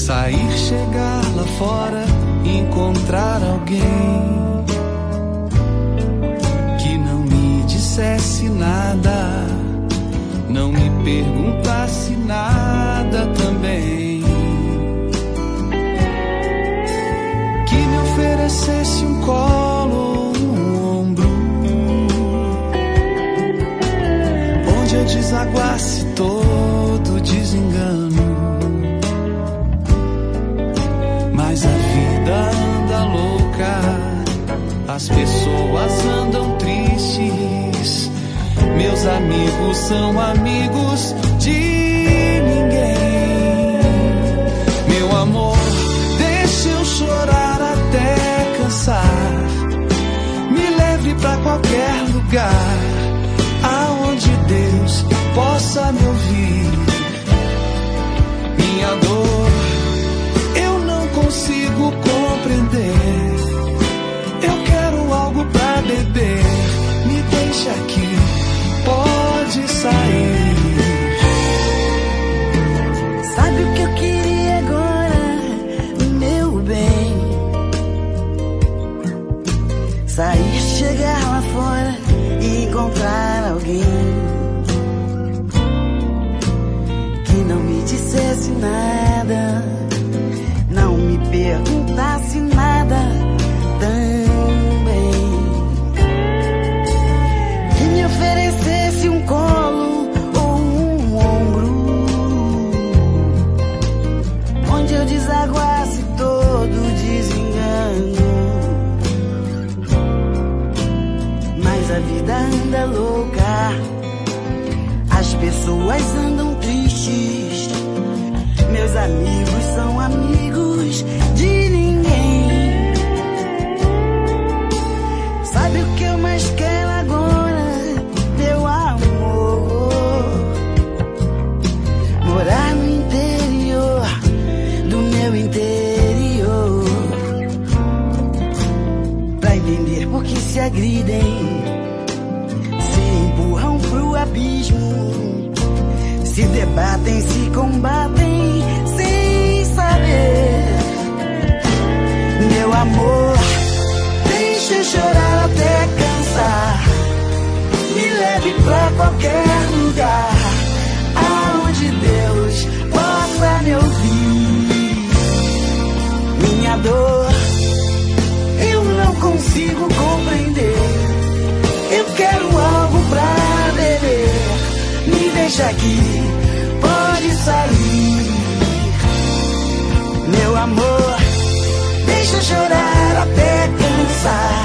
Sair, chegar lá fora, encontrar alguém que não me dissesse nada, não me perguntasse nada também, que me oferecesse um colo, um ombro, onde eu desaguasse todo desengano. Mas a vida anda louca, as pessoas andam tristes, meus amigos são amigos de ninguém. Meu amor, deixa eu chorar até cansar, me leve pra qualquer lugar, aonde Deus possa me ouvir. Minha dor eu não consigo compreender, eu quero algo pra beber, me deixa aqui, pode sair. Sabe o que eu queria agora, meu bem? Sair, chegar lá fora e encontrar alguém que não me dissesse nada, não me perguntasse nada também, que me oferecesse um colo ou um ombro, onde eu desaguasse todo desengano. Mas a vida anda louca, as pessoas andam tristes, meus amigos são amigos de ninguém. Sabe o que eu mais quero agora, meu amor? Morar no interior do meu interior, pra entender por que se agridem, se empurram pro abismo, se debatem, se combatem sem saber. Meu amor, deixa eu chorar até cansar, me leve pra qualquer lugar, aonde Deus possa me ouvir. Minha dor eu não consigo compreender, eu quero algo pra beber, me deixa aqui, pode sair. Meu amor, deixa eu chorar até cansar,